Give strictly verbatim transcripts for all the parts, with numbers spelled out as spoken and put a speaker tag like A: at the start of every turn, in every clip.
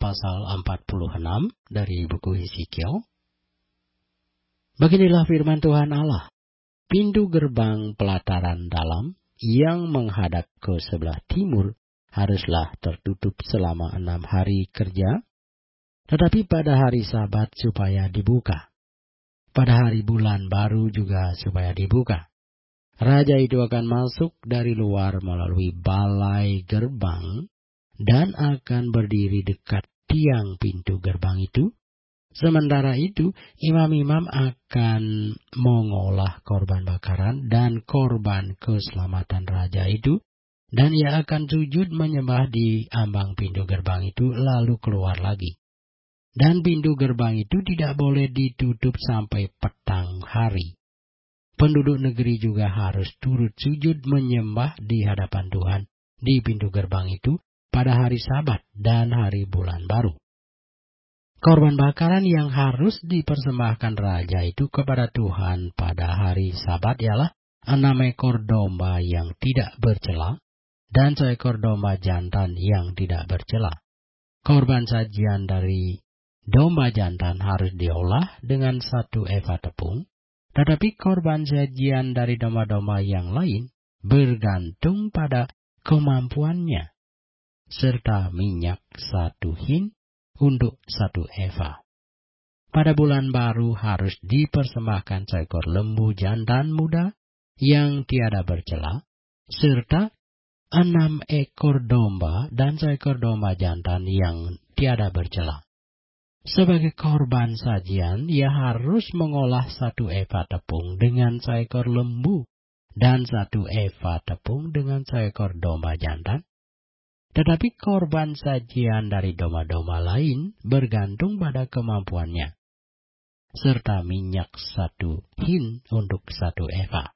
A: pasal empat puluh enam dari buku Hesekiel. Beginilah firman Tuhan Allah. Pintu gerbang pelataran dalam yang menghadap ke sebelah timur haruslah tertutup selama enam hari kerja, tetapi pada hari Sabat supaya dibuka. Pada hari bulan baru juga supaya dibuka. Raja itu akan masuk dari luar melalui balai gerbang dan akan berdiri dekat tiang pintu gerbang itu. Sementara itu, imam-imam akan mengolah korban bakaran dan korban keselamatan raja itu, dan ia akan sujud menyembah di ambang pintu gerbang itu lalu keluar lagi. Dan pintu gerbang itu tidak boleh ditutup sampai petang hari. Penduduk negeri juga harus turut sujud menyembah di hadapan Tuhan di pintu gerbang itu pada hari Sabat dan hari bulan baru. Korban bakaran yang harus dipersembahkan raja itu kepada Tuhan pada hari Sabat ialah enam ekor domba yang tidak bercela dan seekor domba jantan yang tidak bercela. Korban sajian dari domba jantan harus diolah dengan satu eva tepung, tetapi korban sajian dari domba-domba yang lain bergantung pada kemampuannya, serta minyak satu hin untuk satu eva. Pada bulan baru harus dipersembahkan seekor lembu jantan muda yang tiada bercela, serta enam ekor domba dan seekor domba jantan yang tiada bercela. Sebagai korban sajian, ia harus mengolah satu eva tepung dengan seekor lembu dan satu eva tepung dengan seekor domba jantan. Tetapi korban sajian dari domba-domba lain bergantung pada kemampuannya, serta minyak satu hin untuk satu eva.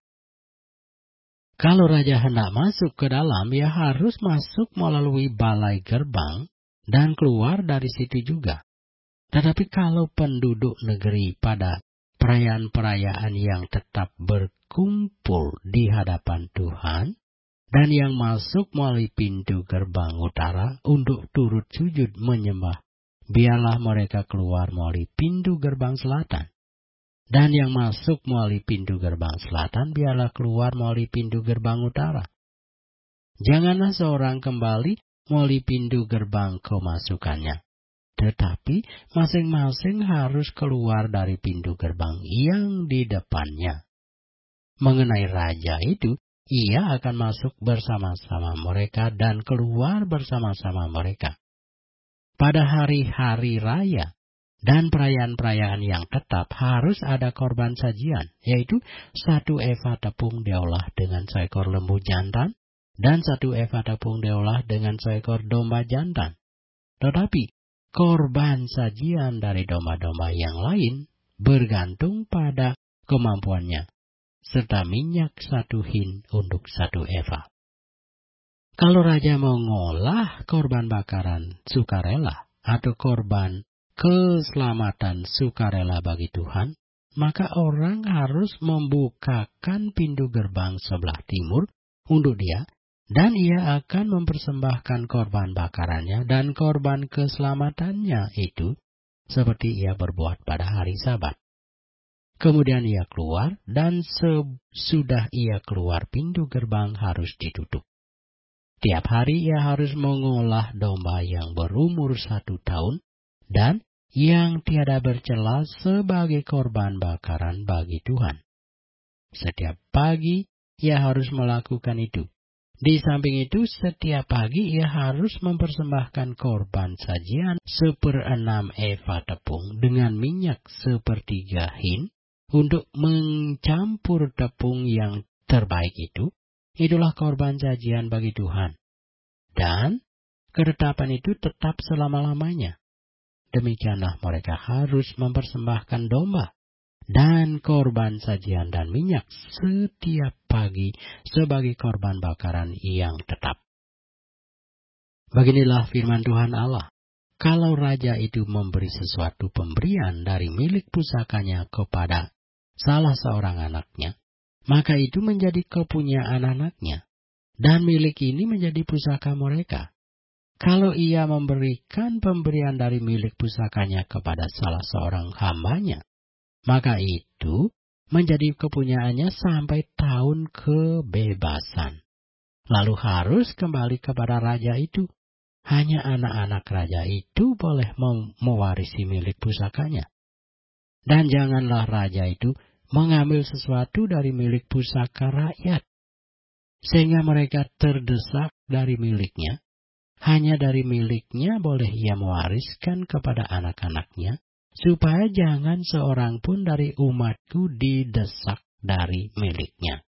A: Kalau raja hendak masuk ke dalam, ia harus masuk melalui balai gerbang dan keluar dari situ juga. Tetapi kalau penduduk negeri pada perayaan-perayaan yang tetap berkumpul di hadapan Tuhan, dan yang masuk melalui pintu gerbang utara untuk turut sujud menyembah, biarlah mereka keluar melalui pintu gerbang selatan. Dan yang masuk melalui pintu gerbang selatan, biarlah keluar melalui pintu gerbang utara. Janganlah seorang kembali melalui pintu gerbang kemasukannya, tetapi masing-masing harus keluar dari pintu gerbang yang di depannya. Mengenai raja itu, ia akan masuk bersama-sama mereka dan keluar bersama-sama mereka. Pada hari-hari raya dan perayaan-perayaan yang tetap harus ada korban sajian, yaitu satu eva tepung diolah dengan seekor lembu jantan dan satu eva tepung diolah dengan seekor domba jantan. Tetapi korban sajian dari domba-domba yang lain bergantung pada kemampuannya, serta minyak satu hin untuk satu eva. Kalau raja mengolah korban bakaran sukarela atau korban keselamatan sukarela bagi Tuhan, maka orang harus membukakan pintu gerbang sebelah timur untuk dia, dan ia akan mempersembahkan korban bakarannya dan korban keselamatannya itu seperti ia berbuat pada hari Sabat. Kemudian ia keluar, dan sesudah ia keluar pintu gerbang harus ditutup. Tiap hari ia harus mengolah domba yang berumur satu tahun dan yang tiada bercela sebagai korban bakaran bagi Tuhan. Setiap pagi ia harus melakukan itu. Di samping itu, setiap pagi ia harus mempersembahkan korban sajian seperenam eva tepung dengan minyak sepertiga hin, untuk mencampur tepung yang terbaik itu. Itulah korban sajian bagi Tuhan. Dan ketetapan itu tetap selama-lamanya. Demikianlah mereka harus mempersembahkan domba dan korban sajian dan minyak setiap pagi sebagai korban bakaran yang tetap. Beginilah firman Tuhan Allah. Kalau raja itu memberi sesuatu pemberian dari milik pusakanya kepada salah seorang anaknya, maka itu menjadi kepunyaan anaknya, dan milik ini menjadi pusaka mereka. Kalau ia memberikan pemberian dari milik pusakanya kepada salah seorang hambanya, maka itu menjadi kepunyaannya sampai tahun kebebasan. Lalu harus kembali kepada raja itu. Hanya anak-anak raja itu boleh mem- mewarisi milik pusakanya. Dan janganlah raja itu mengambil sesuatu dari milik pusaka rakyat, sehingga mereka terdesak dari miliknya. Hanya dari miliknya boleh ia mewariskan kepada anak-anaknya, supaya jangan seorang pun dari umatku didesak dari miliknya.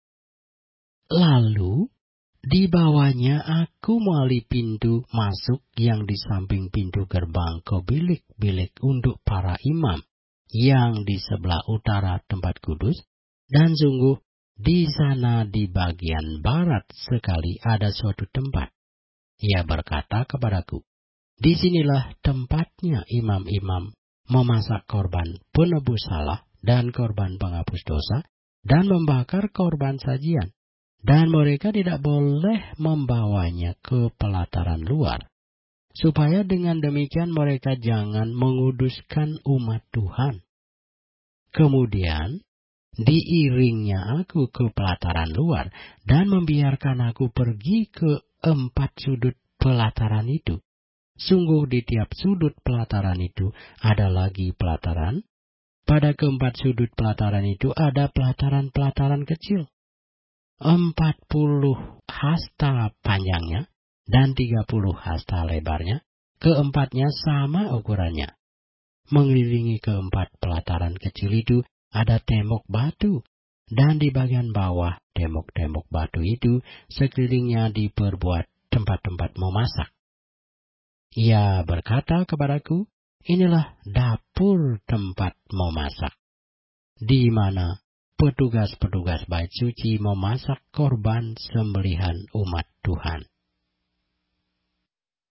A: Lalu, dibawanya aku melalui pintu masuk yang di samping pintu gerbang ke bilik-bilik untuk para imam, yang di sebelah utara tempat kudus, dan sungguh di sana di bagian barat sekali ada suatu tempat. Ia berkata kepadaku, disinilah tempatnya imam-imam memasak korban penebus salah dan korban penghapus dosa dan membakar korban sajian. Dan mereka tidak boleh membawanya ke pelataran luar, supaya dengan demikian mereka jangan menguduskan umat Tuhan. Kemudian diiringnya aku ke pelataran luar dan membiarkan aku pergi ke empat sudut pelataran itu. Sungguh di tiap sudut pelataran itu ada lagi pelataran. Pada keempat sudut pelataran itu ada pelataran-pelataran kecil. Empat puluh hasta panjangnya dan tiga puluh hasta lebarnya. Keempatnya sama ukurannya. Mengelilingi keempat pelataran kecil itu ada tembok batu. Dan di bagian bawah tembok-tembok batu itu sekelilingnya diperbuat tempat-tempat memasak. Ia berkata kepadaku, inilah dapur tempat memasak, di mana petugas-petugas bait suci memasak korban sembelihan umat Tuhan.